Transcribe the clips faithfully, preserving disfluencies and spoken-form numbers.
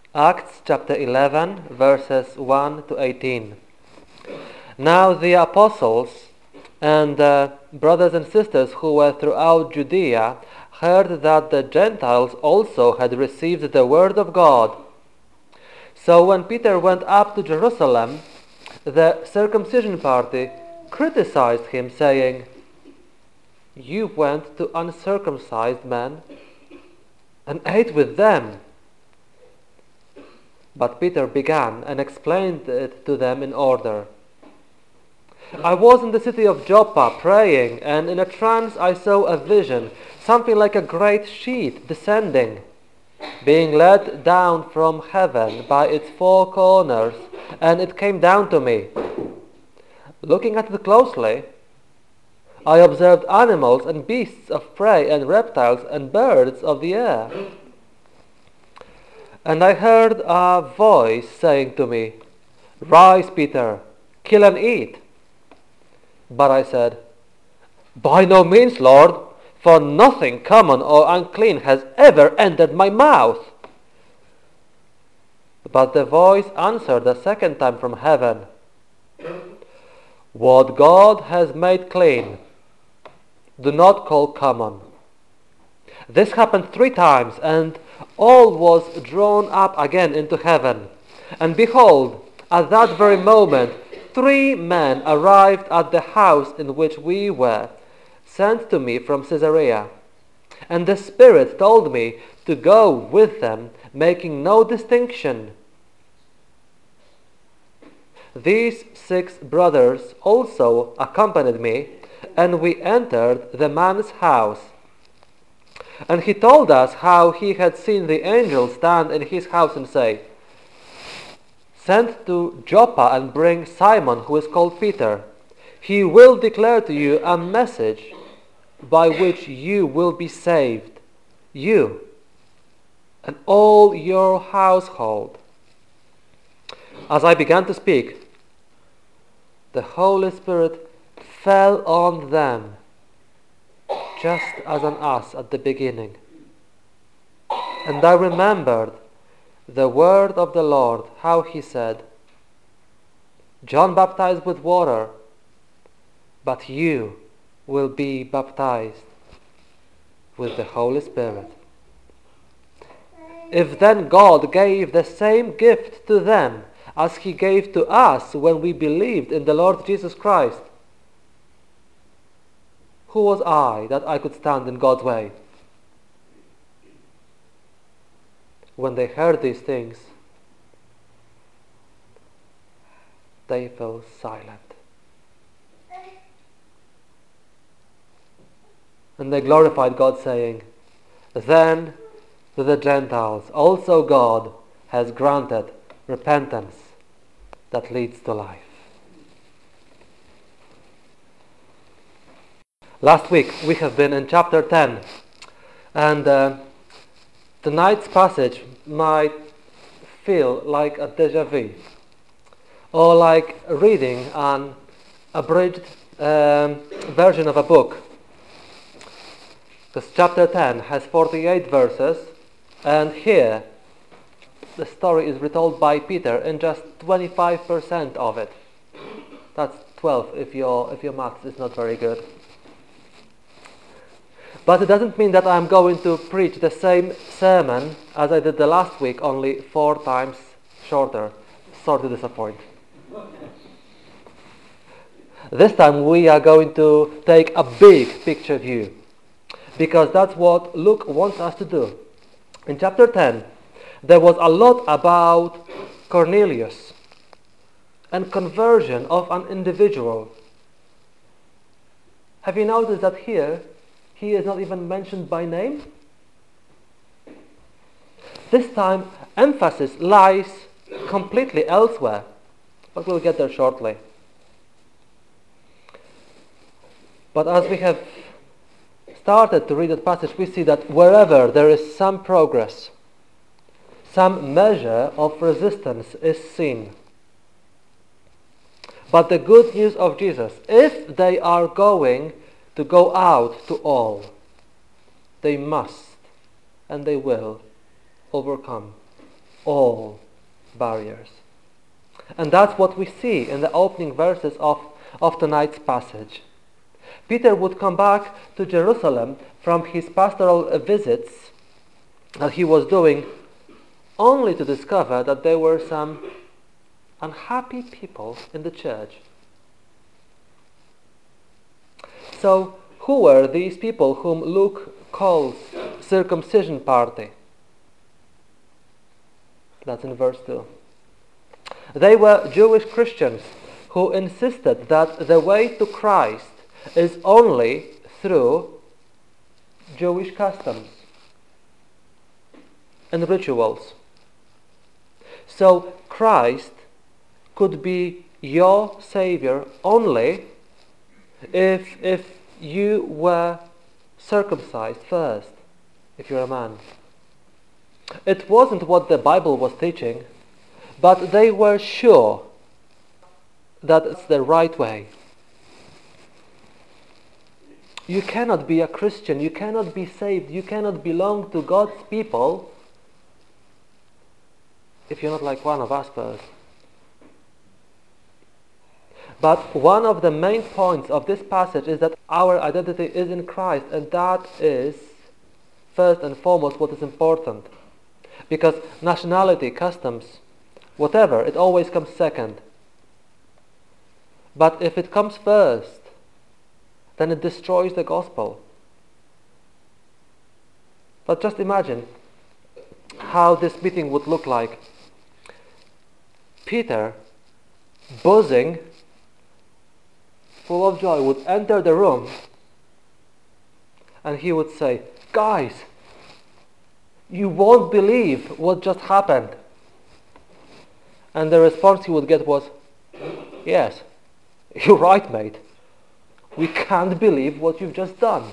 Acts chapter eleven, verses one to eighteen. Now the apostles and uh, brothers and sisters who were throughout Judea heard that the Gentiles also had received the word of God. So when Peter went up to Jerusalem, the circumcision party criticized him, saying, "You went to uncircumcised men and ate with them." But Peter began and explained it to them in order. "I was in the city of Joppa praying, and in a trance I saw a vision, something like a great sheet descending, being let down from heaven by its four corners, and it came down to me. Looking at it closely, I observed animals and beasts of prey and reptiles and birds of the air. And I heard a voice saying to me, 'Rise, Peter, kill and eat.' But I said, 'By no means, Lord, for nothing common or unclean has ever entered my mouth.' But the voice answered a second time from heaven, 'What God has made clean, do not call common.' This happened three times, and all was drawn up again into heaven. And behold, at that very moment, three men arrived at the house in which we were, sent to me from Caesarea. And the Spirit told me to go with them, making no distinction. These six brothers also accompanied me, and we entered the man's house. And he told us how he had seen the angel stand in his house and say, 'Send to Joppa and bring Simon, who is called Peter. He will declare to you a message by which you will be saved, you and all your household.' As I began to speak, the Holy Spirit fell on them, just as on us at the beginning. And I remembered the word of the Lord, how he said, 'John baptized with water, but you will be baptized with the Holy Spirit.' If then God gave the same gift to them as he gave to us when we believed in the Lord Jesus Christ, who was I that I could stand in God's way?" When they heard these things, they fell silent. And they glorified God, saying, "Then to the Gentiles also God has granted repentance that leads to life." Last week we have been in chapter ten, and uh, tonight's passage might feel like a déjà vu, or like reading an abridged um, version of a book. Because chapter ten has forty-eight verses, and here the story is retold by Peter in just twenty-five percent of it. That's twelve if your if your maths is not very good. But it doesn't mean that I'm going to preach the same sermon as I did the last week, only four times shorter. Sorry to disappoint. This time we are going to take a big picture view, because that's what Luke wants us to do. In chapter ten, there was a lot about Cornelius and conversion of an individual. Have you noticed that here he is not even mentioned by name? This time emphasis lies completely elsewhere, but we'll get there shortly. But as we have started to read that passage, we see that wherever there is some progress, some measure of resistance is seen. But the good news of Jesus, if they are going to go out to all, they must and they will overcome all barriers. And that's what we see in the opening verses of, of tonight's passage. Peter would come back to Jerusalem from his pastoral visits that he was doing, only to discover that there were some unhappy people in the church. So, who were these people whom Luke calls circumcision party? That's in verse two. They were Jewish Christians who insisted that the way to Christ is only through Jewish customs and rituals. So Christ could be your Savior only if, if you were circumcised first, if you're a man. It wasn't what the Bible was teaching, but they were sure that it's the right way. You cannot be a Christian, you cannot be saved, you cannot belong to God's people if you're not like one of us first. But one of the main points of this passage is that our identity is in Christ, and that is first and foremost what is important. Because nationality, customs, whatever, it always comes second. But if it comes first, then it destroys the gospel. But just imagine how this meeting would look like. Peter, buzzing, full of joy, would enter the room and he would say, "Guys, you won't believe what just happened." And the response he would get was, "Yes, you're right, mate. We can't believe what you've just done."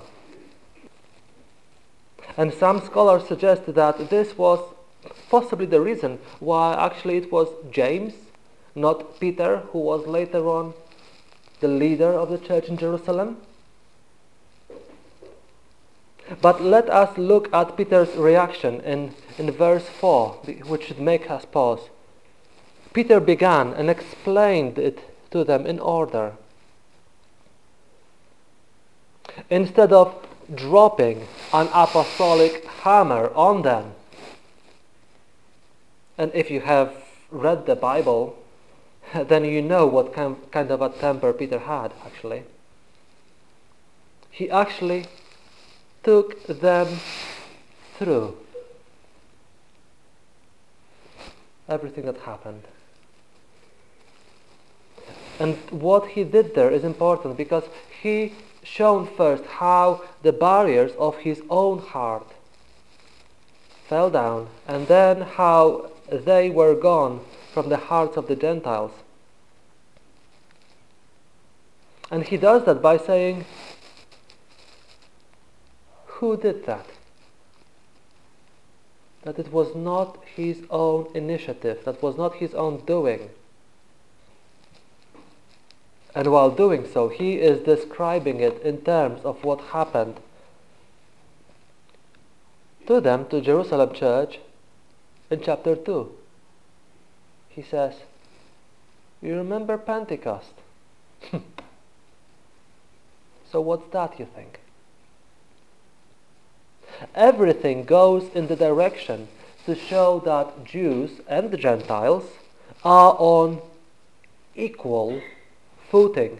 And some scholars suggest that this was possibly the reason why actually it was James, not Peter, who was later on the leader of the church in Jerusalem. But let us look at Peter's reaction in, in verse four, which should make us pause. Peter began and explained it to them in order. Instead of dropping an apostolic hammer on them, and if you have read the Bible, then you know what kind, kind of a temper Peter had, actually. He actually took them through everything that happened. And what he did there is important because he showed first how the barriers of his own heart fell down, and then how they were gone from the hearts of the Gentiles. And he does that by saying, who did that? That it was not his own initiative, that was not his own doing. And while doing so, he is describing it in terms of what happened to them, to Jerusalem church, in chapter two. He says, you remember Pentecost? So what's that, you think? Everything goes in the direction to show that Jews and the Gentiles are on equal footing,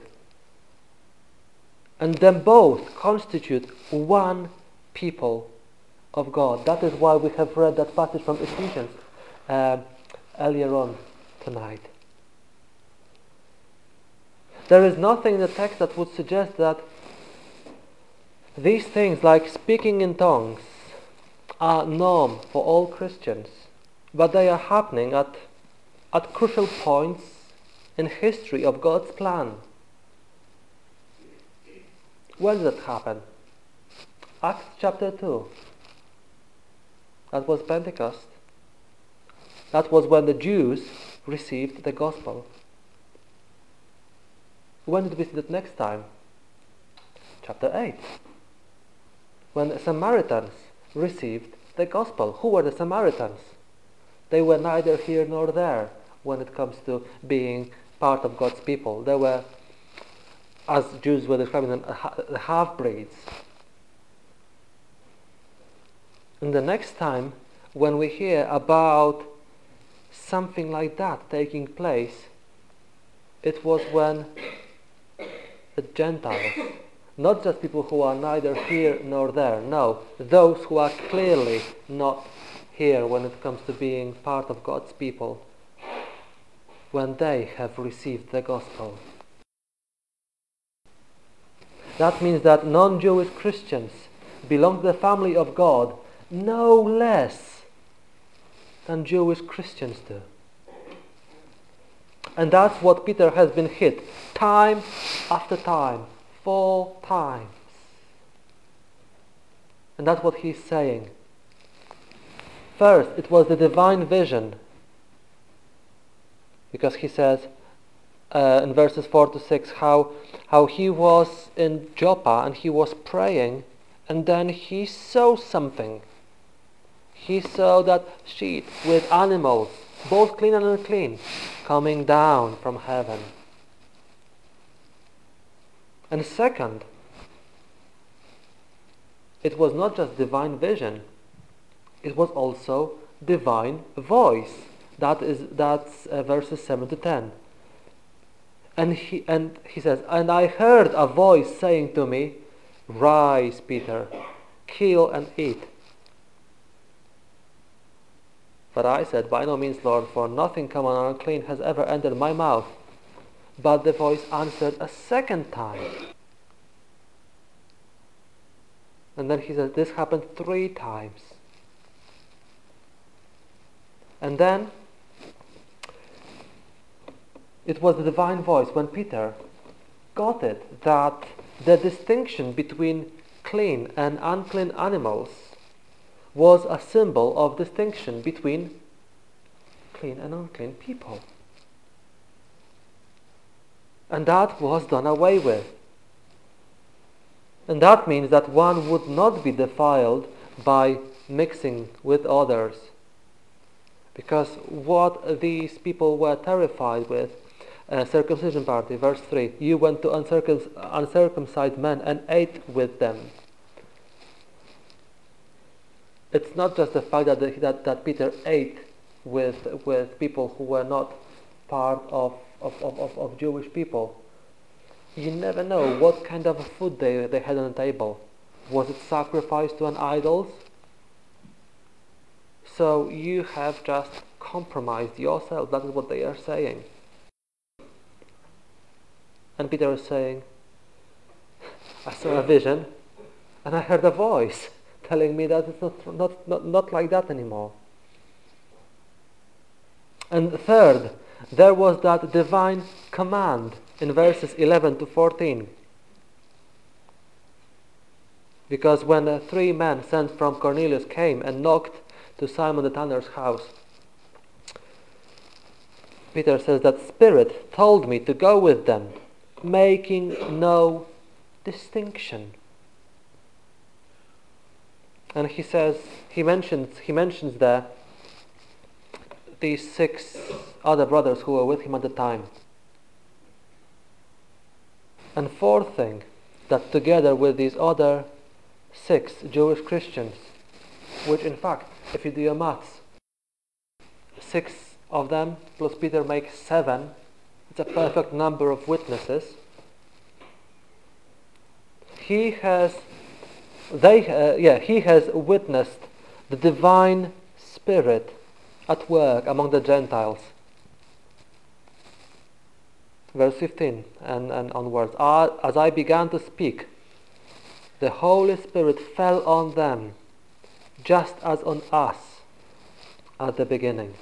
and them both constitute one people of God. That is why we have read that passage from Ephesians uh, earlier on tonight. There is nothing in the text that would suggest that these things like speaking in tongues are norm for all Christians, but they are happening at, at crucial points in history of God's plan. When did that happen? Acts chapter two. That was Pentecost. That was when the Jews received the gospel. When did we see that next time? Chapter eight. When the Samaritans received the gospel. Who were the Samaritans? They were neither here nor there when it comes to being part of God's people. They were, as Jews were describing them, the half-breeds. And the next time when we hear about something like that taking place, it was when the Gentiles, not just people who are neither here nor there, no, those who are clearly not here when it comes to being part of God's people, when they have received the gospel. That means that non-Jewish Christians belong to the family of God no less than Jewish Christians do. And that's what Peter has been hit time after time, four times. And that's what he's saying. First, it was the divine vision, because he says uh, in verses four to six how, how he was in Joppa and he was praying, and then he saw something. He saw that sheet with animals, both clean and unclean, coming down from heaven. And second, it was not just divine vision, it was also divine voice. That is that's uh, verses seven to ten. And he and he says, and I heard a voice saying to me, "Rise, Peter, kill and eat." But I said, "By no means, Lord, for nothing common or unclean has ever entered my mouth." But the voice answered a second time. And then he says, this happened three times. And then it was the divine voice when Peter got it, that the distinction between clean and unclean animals was a symbol of distinction between clean and unclean people. And that was done away with. And that means that one would not be defiled by mixing with others. Because what these people were terrified with, uh, circumcision party, verse three, you went to uncircum- uncircumcised men and ate with them. It's not just the fact that, the, that, that Peter ate with, with people who were not part of, of, of, of Jewish people. You never know what kind of food they, they had on the table. Was it sacrificed to an idol? So you have just compromised yourself. That is what they are saying. And Peter is saying, I saw a vision and I heard a voice telling me that it's not, not, not, not like that anymore. And third, there was that divine command in verses eleven to fourteen. Because when the three men sent from Cornelius came and knocked to Simon the tanner's house, Peter says that Spirit told me to go with them, making no distinction. And he says, he mentions, he mentions there these six other brothers who were with him at the time. And fourth thing, that together with these other six Jewish Christians, which in fact, if you do your maths, six of them plus Peter makes seven, it's a perfect number of witnesses. He has, they, uh, yeah, he has witnessed the divine Spirit at work among the Gentiles. Verse fifteen and, and onwards. As I began to speak, the Holy Spirit fell on them, just as on us at the beginning.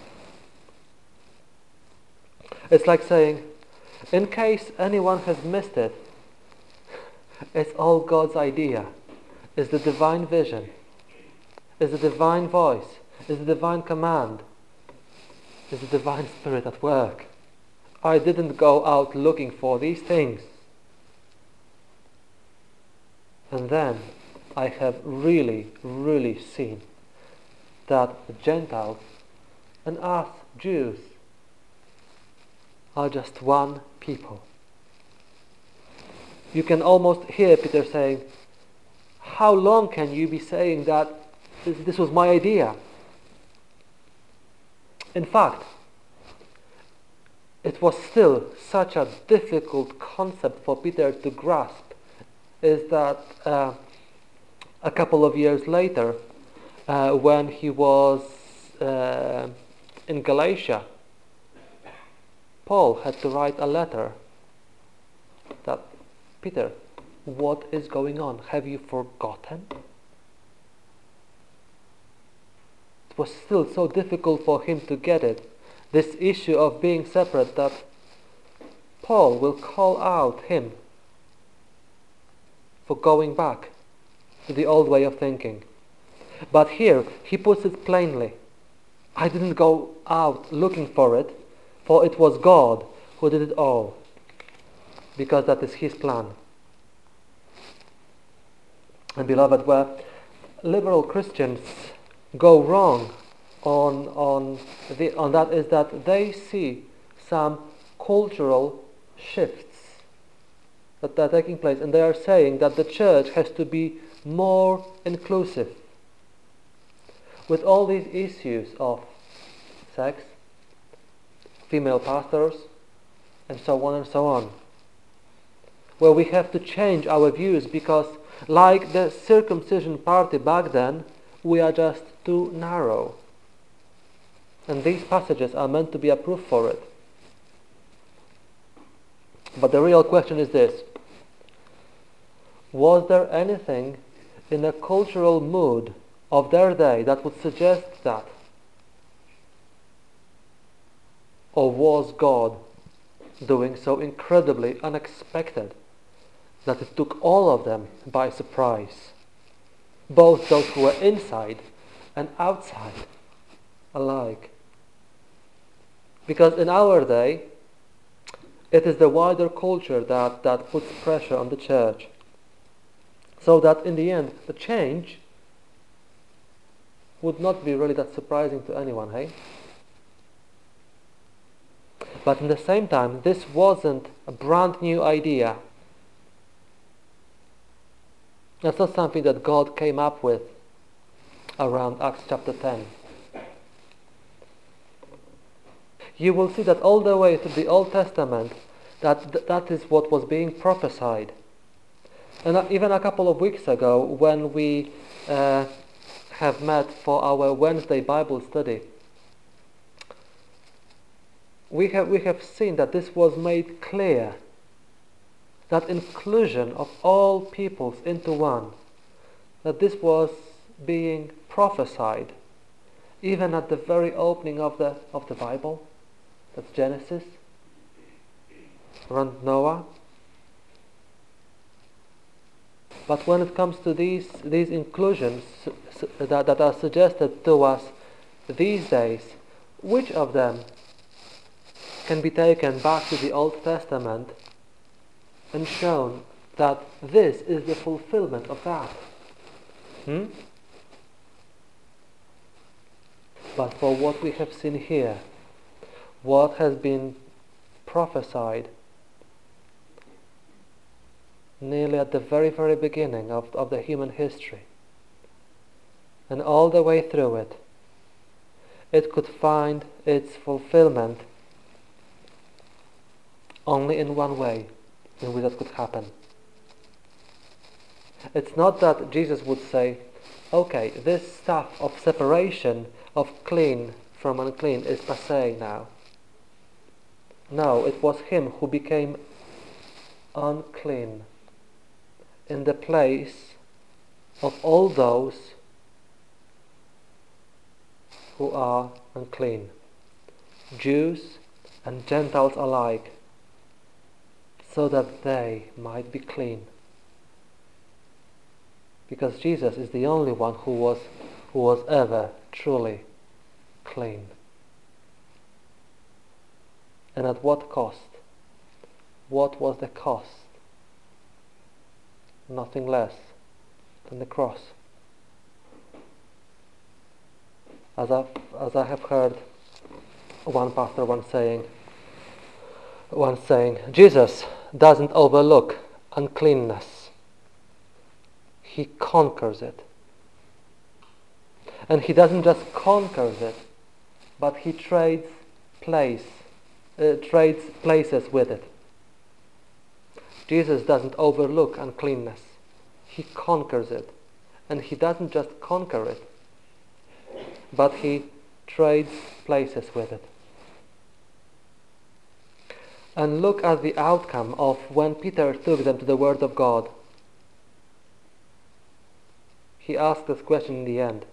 It's like saying, in case anyone has missed it, it's all God's idea. It's the divine vision. It's the divine voice. It's the divine command. It's the divine Spirit at work. I didn't go out looking for these things. And then I have really, really seen that the Gentiles and us, Jews, are just one people. You can almost hear Peter saying, how long can you be saying that this, this was my idea? In fact, it was still such a difficult concept for Peter to grasp, is that uh, a couple of years later, uh, when he was uh, in Galatia, Paul had to write a letter that, Peter, what is going on? Have you forgotten? It was still so difficult for him to get it, this issue of being separate, that Paul will call out him for going back to the old way of thinking. But here he puts it plainly. I didn't go out looking for it, for it was God who did it all, because that is His plan. And beloved, where liberal Christians go wrong on on the on that is that they see some cultural shifts that are taking place, and they are saying that the church has to be more inclusive with all these issues of sex, female pastors, and so on and so on, where we have to change our views because, like the circumcision party back then, we are just too narrow. And these passages are meant to be a proof for it. But the real question is this: was there anything in the cultural mood of their day that would suggest that? Or was God doing so incredibly unexpected that it took all of them by surprise, both those who were inside and outside alike? Because in our day, it is the wider culture that, that puts pressure on the church, so that in the end, the change would not be really that surprising to anyone, hey? But at the same time, this wasn't a brand new idea. That's not something that God came up with around Acts chapter ten. You will see that all the way through the Old Testament, that th- that is what was being prophesied. And uh, even a couple of weeks ago, when we uh, have met for our Wednesday Bible study, we have we have seen that this was made clear, that inclusion of all peoples into one, that this was being prophesied even at the very opening of the of the Bible. That's Genesis, around Noah. But when it comes to these these inclusions that, that are suggested to us these days, which of them can be taken back to the Old Testament and shown that this is the fulfillment of that? Hmm? But for what we have seen here, what has been prophesied nearly at the very, very beginning of, of the human history, and all the way through it, it could find its fulfillment only in one way in which that could happen. It's not that Jesus would say, okay, this stuff of separation of clean from unclean is passé now. No, it was Him who became unclean in the place of all those who are unclean, Jews and Gentiles alike, so that they might be clean. Because Jesus is the only one who was who was ever truly clean. And at what cost? What was the cost? Nothing less than the cross. As I as I have heard one pastor once saying, once saying, Jesus doesn't overlook uncleanness. He conquers it. And he doesn't just conquer it, but he trades place, uh, trades places with it. Jesus doesn't overlook uncleanness. He conquers it. And he doesn't just conquer it, but he trades places with it. And look at the outcome of when Peter took them to the Word of God. He asked this question in the end.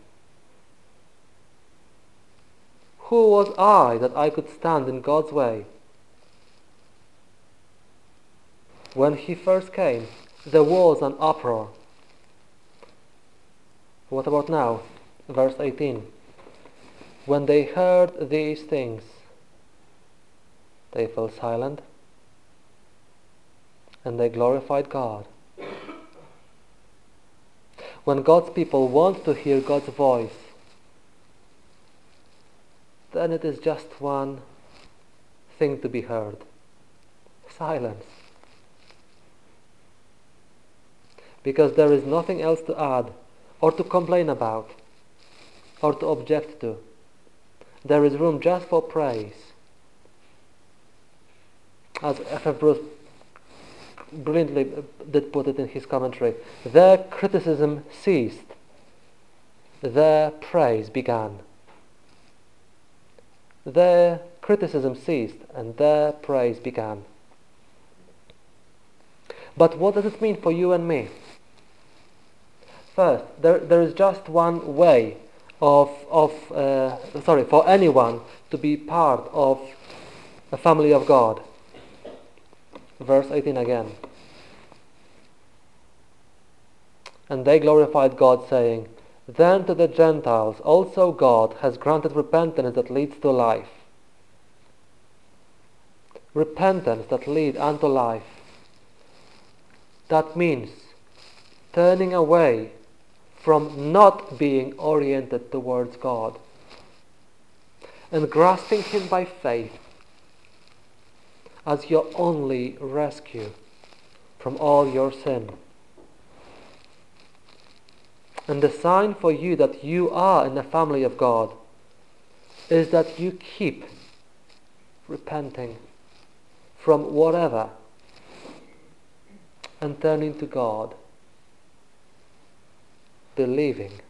Who was I that I could stand in God's way? When he first came, there was an uproar. What about now? Verse eighteen. When they heard these things, they fell silent, and they glorified God. When God's people want to hear God's voice, then it is just one thing to be heard: silence. Because there is nothing else to add, or to complain about, or to object to. There is room just for praise. As F F Bruce brilliantly did put it in his commentary, their criticism ceased, their praise began. Their criticism ceased, and their praise began. But what does it mean for you and me? First, there, there is just one way of, of uh, sorry, for anyone to be part of the family of God. Verse eighteen again. And they glorified God, saying, Then to the Gentiles also God has granted repentance that leads to life. Repentance that leads unto life. That means turning away from not being oriented towards God and grasping Him by faith as your only rescue from all your sin. And the sign for you that you are in the family of God is that you keep repenting from whatever and turning to God, believing.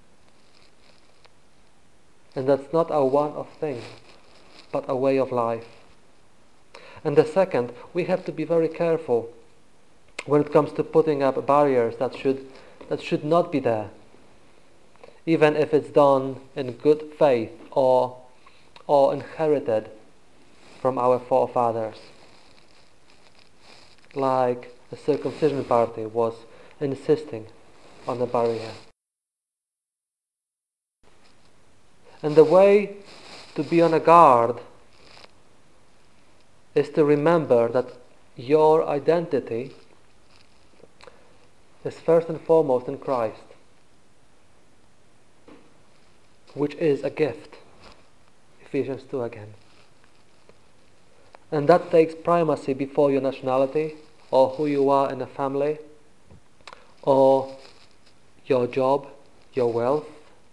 And that's not a one-off thing, but a way of life. And the second, we have to be very careful when it comes to putting up barriers that should that should not be there, even if it's done in good faith or or inherited from our forefathers. Like the circumcision party was insisting on the barrier. And the way to be on a guard is to remember that your identity is first and foremost in Christ, which is a gift. Ephesians two again. And that takes primacy before your nationality, or who you are in a family, or your job, your wealth.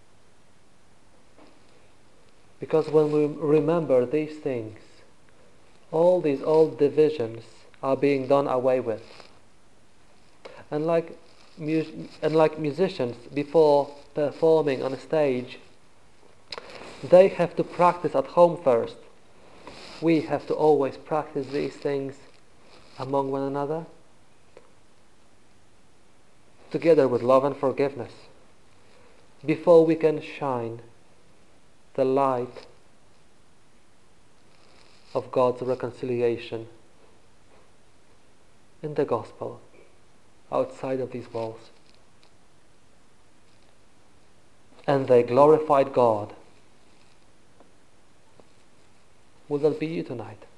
Because when we remember these things, all these old divisions are being done away with. And like, mu- and like musicians, before performing on a stage, they have to practice at home first. We have to always practice these things among one another, together with love and forgiveness, before we can shine the light of God's reconciliation in the gospel outside of these walls. And they glorified God. Will that be you tonight?